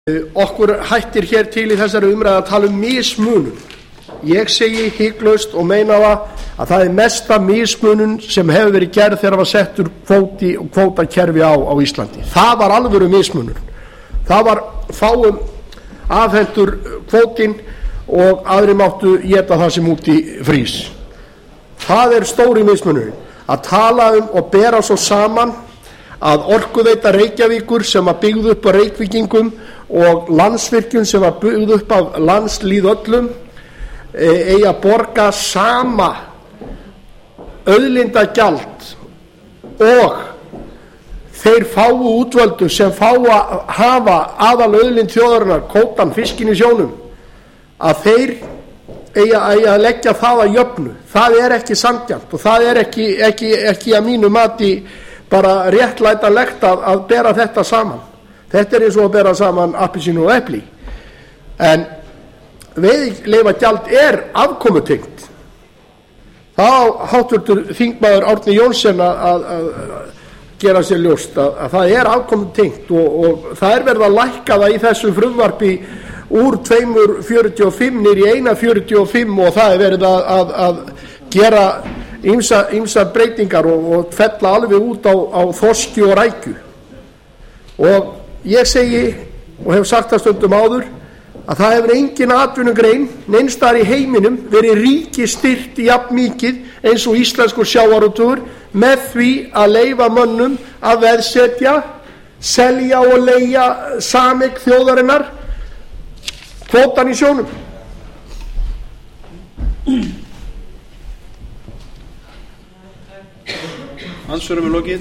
Okkur hættir hér til í þessari umræðu að tala mismunun. Ég segi hiklaust og meina að það mesta mismunun sem hefur verið gerð þegar var settur kvótakerfi á Íslandi. Það var alvöru mismunun. Það var fáum afhentur kvótinn og aðrir máttu éta það sem úti frýs. Það stóri mismunurinn. Að tala og bera svo saman að Orkuveita Reykjavíkur sem var byggð upp á Reykvíkingum og Landsvirkjun sem var byggð upp af landslýð öllum eigi að borga sama auðlindagjald og þeir fáu útvöldu sem fá að hafa aðal auðlind þjóðarinnar, kvótann, fiskinn í sjónum, að þeir eigi að leggja það að jöfnu. Það ekki sanngjarnt og það ekki að mínu mati bara réttlætanlegt að bera þetta saman. Þetta eins og að bera saman appelsínu og epli. En veiðileyfagjald afkomutengt. Það á háttvirtur þingmaður Árni Johnsen að gera sér ljóst að það afkomutengt og það verið að lækka það í þessu frumvarpi úr 2,45 niður í 1,45 og það verið að gera ýmsar breytingar og fella alveg út á þorski og rækju. Og ég segi og hef sagt það stundum áður að það hefur engin atvinnugrein neins staðar í heiminum verið ríkisstyrkt jafn mikið eins og íslenskur sjávarútvegur með því að leyfa mönnum að veðsetja, selja og leigja sameign þjóðarinnar kvótann í sjónum. Andsvörum lokið.